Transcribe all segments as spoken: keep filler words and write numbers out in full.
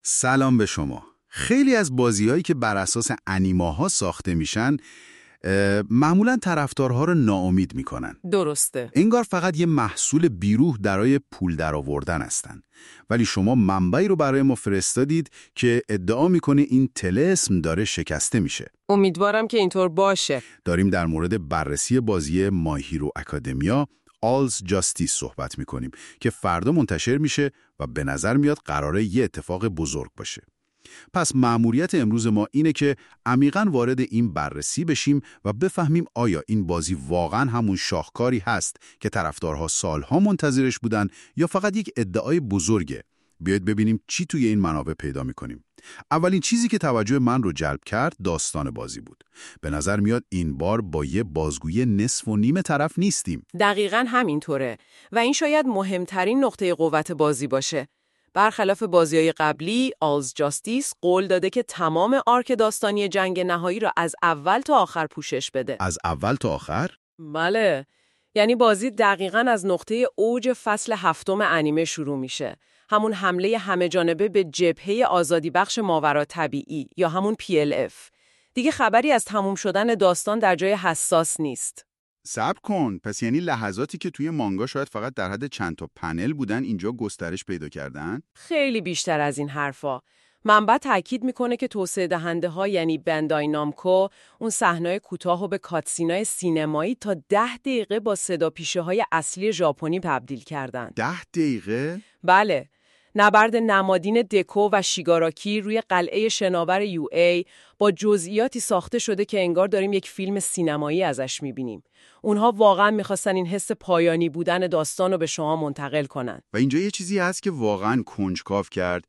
سلام به شما. خیلی از بازی‌هایی که بر اساس انیماها ساخته میشن معمولاً طرفدارها رو ناامید میکنن. درسته. انگار فقط یه محصول بیروح برای پول درآوردن هستن. ولی شما منبعی رو برای ما فرستادید که ادعا میکنه این طلسم داره شکسته میشه. امیدوارم که اینطور باشه. داریم در مورد بررسی بازی مای هیرو اکادمیا آلز جاستیس صحبت میکنیم که فردا منتشر میشه و به نظر میاد قراره یه اتفاق بزرگ باشه. پس مأموریت امروز ما اینه که عمیقاً وارد این بررسی بشیم و بفهمیم آیا این بازی واقعاً همون شاهکاری هست که طرفدارها سالها منتظرش بودن یا فقط یک ادعای بزرگه. بیایید ببینیم چی توی این منابع پیدا میکنیم. اولین چیزی که توجه من رو جلب کرد داستان بازی بود. به نظر میاد این بار با یه بازگویی نصف و نیم طرف نیستیم. دقیقاً همینطوره و این شاید مهمترین نقطه قوت بازی باشه. برخلاف بازی‌های قبلی، آلز جاستیس قول داده که تمام آرک داستانی جنگ نهایی را از اول تا آخر پوشش بده. از اول تا آخر؟ بله. یعنی بازی دقیقاً از نقطه اوج فصل هفتم انیمه شروع میشه. همون حمله همه جانبه به جبهه آزادی بخش ماورا طبیعی یا همون پی ال اف. دیگه خبری از تموم شدن داستان در جای حساس نیست. صبر کن، پس یعنی لحظاتی که توی مانگا شاید فقط در حد چند تا پنل بودن اینجا گسترش پیدا کردن؟ خیلی بیشتر از این حرفا. منبع تاکید میکنه که توسعه دهنده ها یعنی بندای نامکو اون صحنه‌های کوتاهو به کاتسینای سینمایی تا ده دقیقه با صدا پیشه های اصلی ژاپنی تبدیل کردن. ده دقیقه؟ بله. نبرد نمادین دکو و شیگاراکی روی قلعه شناور یو ای با جزئیاتی ساخته شده که انگار داریم یک فیلم سینمایی ازش میبینیم. اونها واقعا میخواستن این حس پایانی بودن داستان رو به شما منتقل کنن. و اینجا یه چیزی هست که واقعا کنجکاو کرد.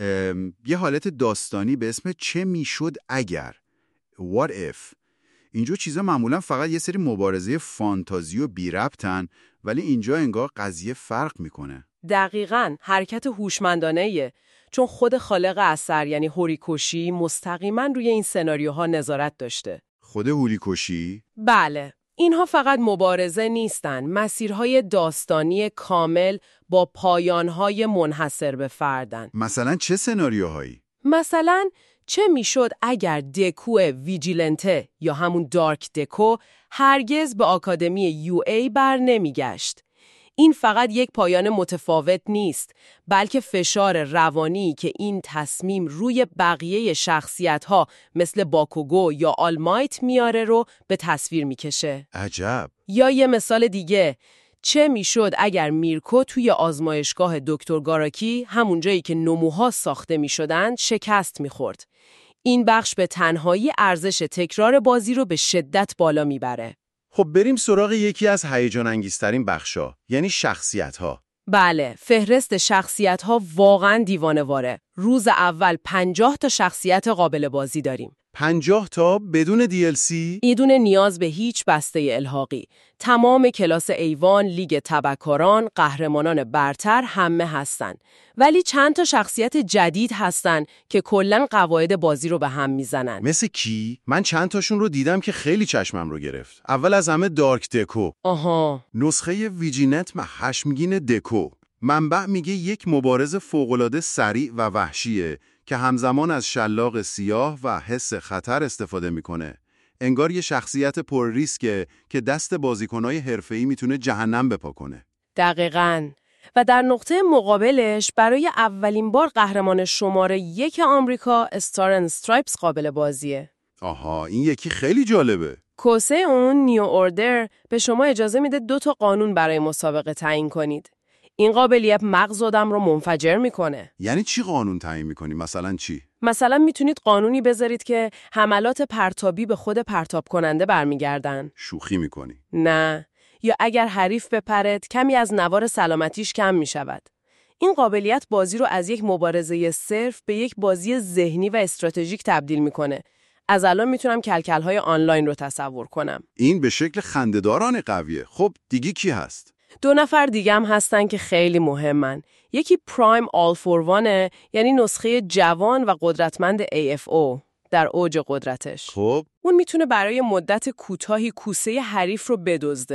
یه حالت داستانی به اسم چه میشد اگر؟ What if؟ اینجا چیزا معمولا فقط یه سری مبارزه فانتازی و بی ربطن، ولی اینجا انگار قضیه فرق میکنه. دقیقاً حرکت هوشمندانه‌ایه، چون خود خالق اثر یعنی هوریکوشی مستقیما روی این سناریوها نظارت داشته. خود هوریکوشی؟ بله. اینها فقط مبارزه نیستن، مسیرهای داستانی کامل با پایانهای منحصر به فردن. مثلا چه سناریوهایی؟ مثلا چه میشد اگر دکو ویجیلنته یا همون دارک دکو هرگز به آکادمی یو ای بر نمیگشت؟ این فقط یک پایان متفاوت نیست، بلکه فشار روانی که این تصمیم روی بقیه شخصیت‌ها مثل باکوگو یا آلمایت میاره رو به تصویر میکشه. عجب. یا یه مثال دیگه، چه میشد اگر میرکو توی آزمایشگاه دکتر گاراکی همون جایی که نموها ساخته میشدن شکست میخورد؟ این بخش به تنهایی ارزش تکرار بازی رو به شدت بالا میبره. خب بریم سراغ یکی از هیجان انگیزترین بخشا، یعنی شخصیت‌ها. بله، فهرست شخصیت‌ها واقعاً دیوانه‌واره. روز اول پنجاه تا شخصیت قابل بازی داریم. پنجاه تا بدون دی ال سی؟ بدون نیاز به هیچ بسته الحاقی. تمام کلاس ایوان، لیگ تبهکاران، قهرمانان برتر همه هستن. ولی چند تا شخصیت جدید هستن که کلاً قواعد بازی رو به هم میزنن. مثل کی؟ من چند تاشون رو دیدم که خیلی چشمم رو گرفت. اول از همه دارک دکو. آها. نسخه ویجینت و خشمگین دکو. منبع میگه یک مبارز فوق‌العاده سریع و وحشیه که همزمان از شلاق سیاه و حس خطر استفاده میکنه. انگار یه شخصیت پر ریسکه که دست بازیکنای حرفه‌ای میتونه جهنم بپا کنه. دقیقاً. و در نقطه مقابلش برای اولین بار قهرمان شماره یک آمریکا استار اند استرایپس قابل بازیه. آها، این یکی خیلی جالبه. کوسه اون نیو اوردر به شما اجازه میده دو تا قانون برای مسابقه تعیین کنید. این قابلیت مغز آدم رو منفجر میکنه. یعنی چی قانون تعیین میکنی؟ مثلا چی؟ مثلا میتونید قانونی بذارید که حملات پرتابی به خود پرتاب کننده برمیگردن. شوخی میکنی؟ نه. یا اگر حریف بپرد کمی از نوار سلامتیش کم میشود. این قابلیت بازی رو از یک مبارزه صرف به یک بازی ذهنی و استراتژیک تبدیل میکنه. از الان میتونم کلکل‌های آنلاین رو تصور کنم. این به شکل خنده‌دارانه قویه. خب دیگه کی هست؟ دو نفر دیگه هم هستن که خیلی مهمن. یکی پرایم آل فور وانه، یعنی نسخه جوان و قدرتمند ای اف او در اوج قدرتش. خب اون میتونه برای مدت کوتاهی کوسه حریف رو بدزده.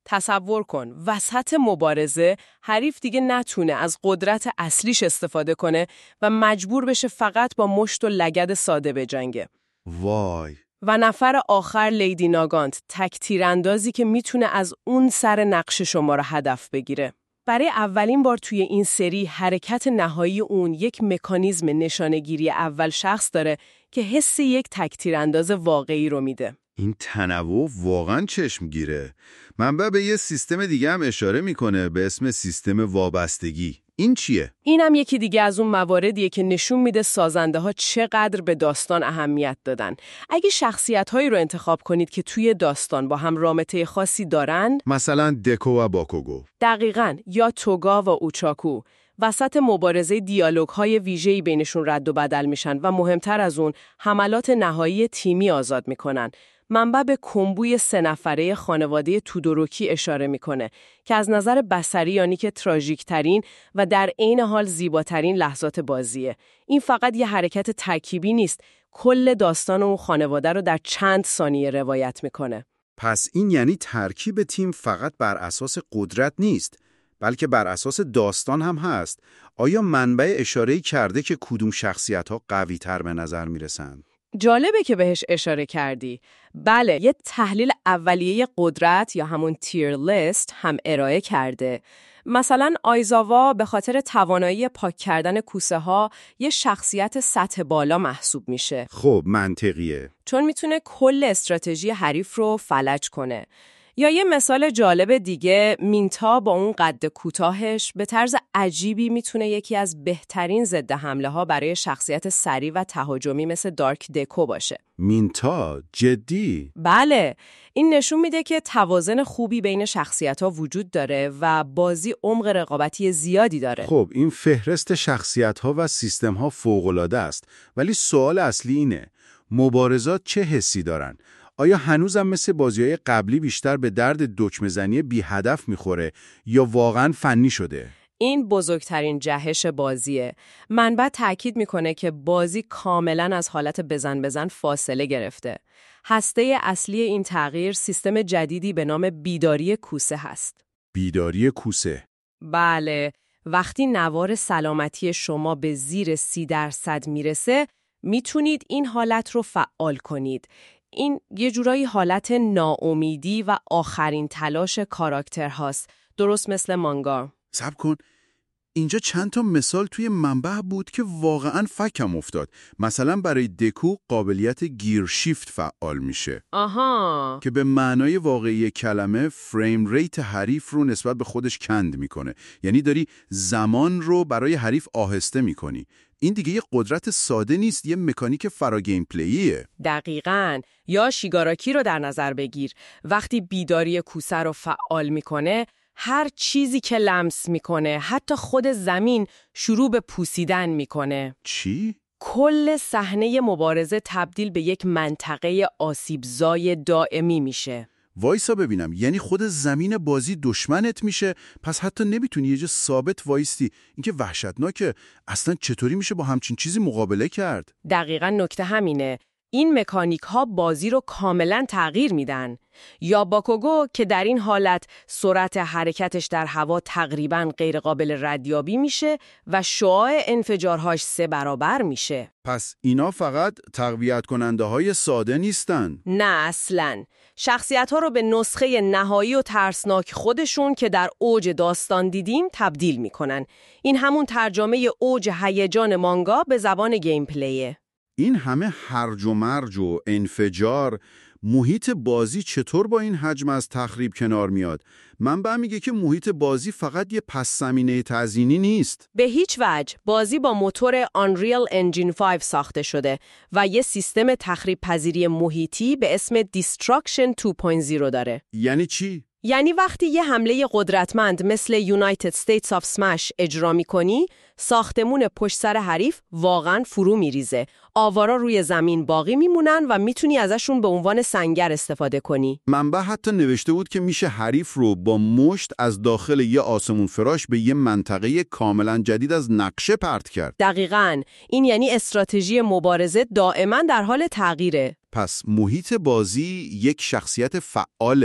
تصور کن وسط مبارزه حریف دیگه نتونه از قدرت اصلیش استفاده کنه و مجبور بشه فقط با مشت و لگد ساده بجنگه. وای. و نفر آخر لیدی ناگانت، تک تیراندازی که میتونه از اون سر نقش شما رو هدف بگیره. برای اولین بار توی این سری حرکت نهایی اون یک مکانیزم نشانه‌گیری اول شخص داره که حس یک تک تیرانداز واقعی رو میده. این تنوع واقعا چشمگیره. منبع به یه سیستم دیگه هم اشاره میکنه به اسم سیستم وابستگی. این چیه؟ این هم یکی دیگه از اون مواردیه که نشون میده سازنده ها چقدر به داستان اهمیت دادن. اگه شخصیت هایی رو انتخاب کنید که توی داستان با هم رابطه خاصی دارن، مثلا دکو و باکوگو. دقیقاً، یا توگا و اوچاکو، وسط مبارزه دیالوگ های ویژه‌ای بینشون رد و بدل میشن و مهمتر از اون حملات نهایی تیمی آزاد میکنن. منبع به کمبوی سه نفره خانواده تودوروکی اشاره میکنه که از نظر بصری یعنی که تراژیک ترین و در عین حال زیباترین لحظات بازیه. این فقط یه حرکت ترکیبی نیست، کل داستان اون خانواده رو در چند ثانیه روایت میکنه. پس این یعنی ترکیب تیم فقط بر اساس قدرت نیست، بلکه بر اساس داستان هم هست. آیا منبع اشاره‌ای کرده که کدوم شخصیت‌ها قوی‌تر به نظر میرسن؟ جالبه که بهش اشاره کردی. بله، یه تحلیل اولیه قدرت یا همون تیر لیست هم ارائه کرده. مثلا آیزاوا به خاطر توانایی پاک کردن کوسه ها یه شخصیت سطح بالا محسوب میشه. خب منطقیه. چون میتونه کل استراتژی حریف رو فلج کنه. یا یه مثال جالب دیگه، مینتا با اون قد کوتاهش به طرز عجیبی میتونه یکی از بهترین ضد حمله ها برای شخصیت سریع و تهاجمی مثل دارک دکو باشه. مینتا؟ جدی؟ بله، این نشون میده که توازن خوبی بین شخصیت ها وجود داره و بازی عمق رقابتی زیادی داره. خب این فهرست شخصیت ها و سیستم ها فوق‌العاده است، ولی سوال اصلی اینه، مبارزات چه حسی دارن؟ آیا هنوزم مثل بازی‌های قبلی بیشتر به درد دکمه‌زنی بی هدف میخوره یا واقعاً فنی شده؟ این بزرگترین جهش بازیه. منبع تأکید میکنه که بازی کاملاً از حالت بزن بزن فاصله گرفته. هسته اصلی این تغییر سیستم جدیدی به نام بیداری کوسه هست. بیداری کوسه؟ بله، وقتی نوار سلامتی شما به زیر سی درصد میرسه، میتونید این حالت رو فعال کنید. این یه جورایی حالت ناامیدی و آخرین تلاش کاراکتر هاست، درست مثل مانگا. صبر کن، اینجا چند تا مثال توی منبع بود که واقعاً فکم افتاد. مثلا برای دکو قابلیت گیر شیفت فعال میشه. آها. که به معنای واقعی کلمه فریم ریت حریف رو نسبت به خودش کند میکنه. یعنی داری زمان رو برای حریف آهسته میکنی. این دیگه یه قدرت ساده نیست، یه مکانیک فرا گیم پلیه. دقیقاً. یا شیگاراکی رو در نظر بگیر. وقتی بیداری کوسه رو فعال میکنه، هر چیزی که لمس میکنه، حتی خود زمین، شروع به پوسیدن میکنه. چی؟ کل صحنه مبارزه تبدیل به یک منطقه آسیبزای دائمی میشه. وایسا ببینم، یعنی خود زمین بازی دشمنت میشه، پس حتی نمیتونی یه جا ثابت وایستی. این که وحشتناکه. اصلا چطوری میشه با همچین چیزی مقابله کرد؟ دقیقاً نکته همینه. این مکانیک ها بازی رو کاملاً تغییر میدن. یا باکوگو که در این حالت سرعت حرکتش در هوا تقریباً غیر قابل ردیابی میشه و شعاع انفجارهاش سه برابر میشه. پس اینا فقط تقویت کننده های ساده نیستن؟ نه اصلاً. شخصیت ها رو به نسخه نهایی و ترسناک خودشون که در اوج داستان دیدیم تبدیل میکنن. این همون ترجمه اوج هیجان مانگا به زبان گیم پلیه. این همه هرج و مرج و انفجار، محیط بازی چطور با این حجم از تخریب کنار میاد؟ منبع میگه که محیط بازی فقط یه پس زمینه تزیینی نیست. به هیچ وجه. بازی با موتور Unreal Engine پنج ساخته شده و یه سیستم تخریب پذیری محیطی به اسم Destruction دو نقطه صفر داره. یعنی چی؟ یعنی وقتی یه حمله قدرتمند مثل United States of Smash اجرا می‌کنی، ساختمون پشت سر حریف واقعاً فرو میریزه. آوارا روی زمین باقی میمونن و میتونی ازشون به عنوان سنگر استفاده کنی. منبع حتی نوشته بود که میشه حریف رو با مشت از داخل یه آسمون فراش به یه منطقه کاملاً جدید از نقشه پرت کرد. دقیقاً. این یعنی استراتژی مبارزه دائما در حال تغییره. پس محیط بازی یک شخصیت فعاله.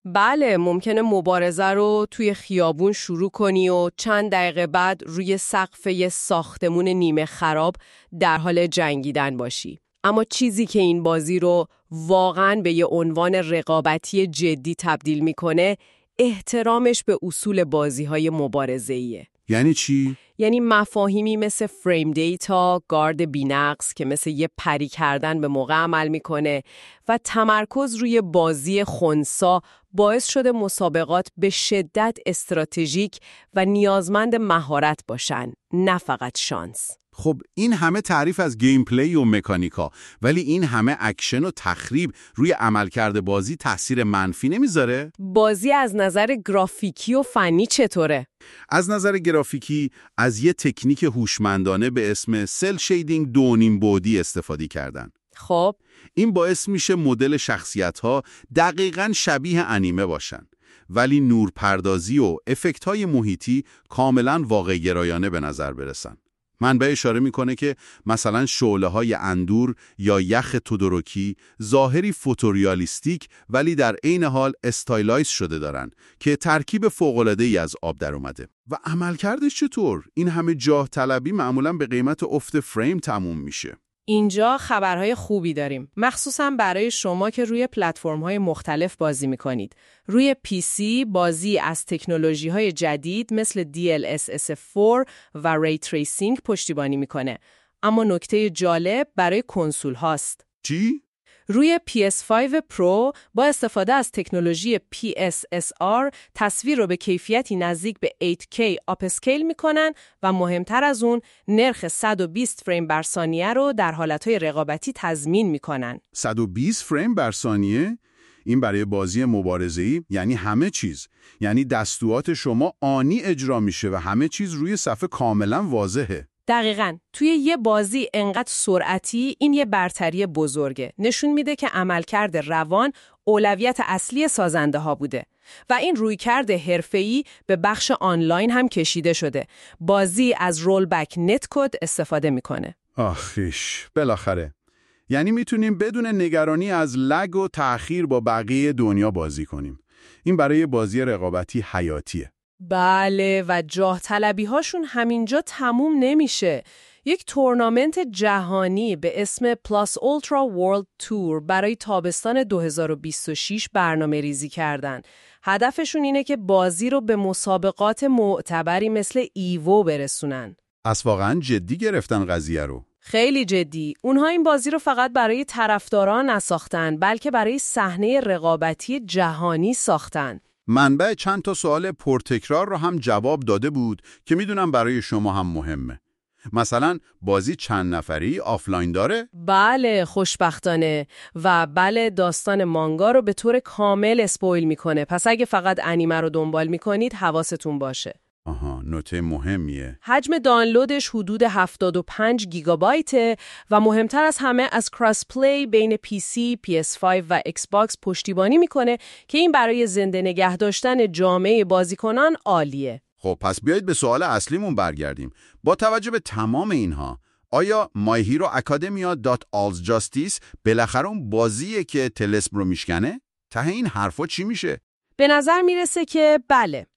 بله، ممکنه مبارزه رو توی خیابون شروع کنی و چند دقیقه بعد روی سقف یه ساختمون نیمه خراب در حال جنگیدن باشی. اما چیزی که این بازی رو واقعاً به یه عنوان رقابتی جدی تبدیل میکنه، احترامش به اصول بازی‌های مبارزه‌ایه. یعنی چی؟ یعنی مفاهیمی مثل فریم دیتا، گارد بی‌نقص که مثل یه پری کردن به موقع عمل میکنه و تمرکز روی بازی خنثی باعث شده مسابقات به شدت استراتژیک و نیازمند مهارت باشن، نه فقط شانس. خب این همه تعریف از گیم پلی و مکانیکا، ولی این همه اکشن و تخریب روی عملکرد بازی تاثیر منفی نمیذاره؟ بازی از نظر گرافیکی و فنی چطوره؟ از نظر گرافیکی از یه تکنیک هوشمندانه به اسم سل شیدینگ دو نیم بعدی استفاده کردن. خب این باعث میشه مدل شخصیت‌ها دقیقاً شبیه انیمه باشن، ولی نورپردازی و افکت‌های محیطی کاملاً واقع گرایانه به نظر برسن. منبع اشاره میکنه که مثلا شعله‌های اندور یا یخ تودوروکی ظاهری فوتوریالیستیک ولی در عین حال استایلایز شده دارن که ترکیب فوق‌العاده‌ای از آب در اومده. و عملکردش چطور؟ این همه جاه طلبی معمولاً به قیمت افت فریم تموم میشه. اینجا خبرهای خوبی داریم، مخصوصاً برای شما که روی پلتفرم‌های مختلف بازی می‌کنید. روی پی سی بازی از تکنولوژی‌های جدید مثل دی ال اس اس فور و ری تریسینگ پشتیبانی می‌کنه. اما نکته جالب برای کنسول هاست. چی؟ روی پی اس پنج پرو با استفاده از تکنولوژی پی اس اس آر تصویر رو به کیفیتی نزدیک به هشت کی آپ اسکیل میکنن و مهمتر از اون نرخ صد و بیست فریم بر ثانیه رو در حالتهای رقابتی تضمین میکنن. صد و بیست فریم بر ثانیه؟ این برای بازی مبارزه‌ای یعنی همه چیز. یعنی دستورات شما آنی اجرا میشه و همه چیز روی صفحه کاملا واضحه. دقیقاً. توی یه بازی انقدر سرعتی این یه برتری بزرگه. نشون میده که عملکرد روان اولویت اصلی سازنده ها بوده. و این رویکرد حرفه‌ای به بخش آنلاین هم کشیده شده. بازی از رول بک نت کد استفاده میکنه. آخیش، بالاخره. یعنی میتونیم بدون نگرانی از لگ و تأخیر با بقیه دنیا بازی کنیم. این برای بازی رقابتی حیاتیه. بله، و جاه طلبی هاشون همینجا تموم نمیشه. یک تورنامنت جهانی به اسم پلاس اولترا ورلد تور برای تابستان دو هزار و بیست و شش برنامه ریزی کردن. هدفشون اینه که بازی رو به مسابقات معتبری مثل ایوو برسونن. از واقعا جدی گرفتن قضیه رو. خیلی جدی. اونها این بازی رو فقط برای طرفداران نساختن، بلکه برای صحنه رقابتی جهانی ساختن. منبع چند تا سوال پرتکرار رو هم جواب داده بود که میدونم برای شما هم مهمه. مثلا بازی چند نفری آفلاین داره؟ بله، خوشبختانه. و بله، داستان مانگا رو به طور کامل اسپویل میکنه. پس اگه فقط انیمه رو دنبال میکنید حواستون باشه. آها، نکته مهمیه. حجم دانلودش حدود هفتاد و پنج گیگابایته و مهمتر از همه از کراس پلی بین پی سی، پی اس پنج و ایکس باکس پشتیبانی میکنه که این برای زنده نگه داشتن جامعه بازیکنان عالیه. خب پس بیایید به سوال اصلیمون برگردیم. با توجه به تمام اینها، آیا مای هیرو اکادمیا دات آلز جاستیس بالاخره اون بازیه که طلسم رو میشکنه؟ ته این حرفا چی میشه؟ به نظر میرسه که بله.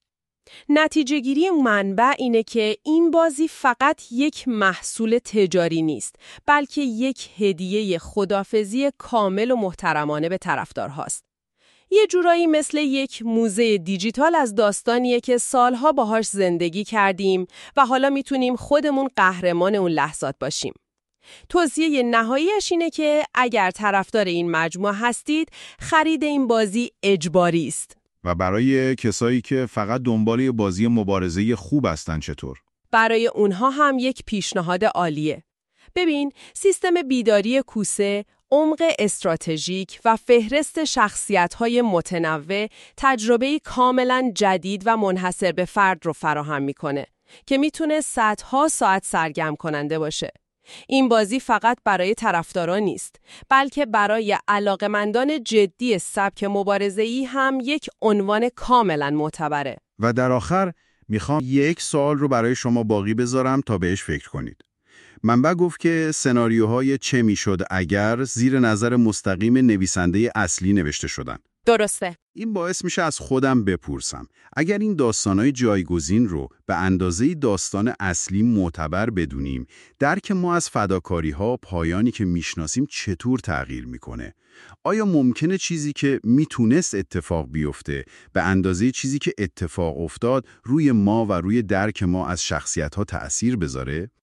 نتیجه گیری منبع اینه که این بازی فقط یک محصول تجاری نیست، بلکه یک هدیه خداحافظی کامل و محترمانه به طرفدارهاست. یه جورایی مثل یک موزه دیجیتال از داستانیه که سالها باهاش زندگی کردیم و حالا میتونیم خودمون قهرمان اون لحظات باشیم. توصیه نهاییش اینه که اگر طرفدار این مجموعه هستید، خرید این بازی اجباری است. و برای کسایی که فقط دنبال یه بازی مبارزه‌ای خوب هستن چطور؟ برای اونها هم یک پیشنهاد عالیه. ببین، سیستم بیداری کوسه، عمق استراتژیک و فهرست شخصیت‌های متنوع تجربه‌ای کاملاً جدید و منحصر به فرد رو فراهم می‌کنه که میتونه صدها ساعت سرگرم کننده باشه. این بازی فقط برای طرفداران نیست، بلکه برای علاقه‌مندان جدی سبک مبارزه‌ای هم یک عنوان کاملاً معتبره. و در آخر میخوام یک سوال رو برای شما باقی بذارم تا بهش فکر کنید. منبع گفت که سناریوهای چه میشد اگر زیر نظر مستقیم نویسنده اصلی نوشته شدن. درسته. این باعث میشه از خودم بپرسم اگر این داستانهای جایگزین رو به اندازه داستان اصلی معتبر بدونیم، درک ما از فداکاری‌ها پایانی که میشناسیم چطور تغییر میکنه؟ آیا ممکنه چیزی که میتونست اتفاق بیفته به اندازه چیزی که اتفاق افتاد روی ما و روی درک ما از شخصیت‌ها تأثیر بذاره؟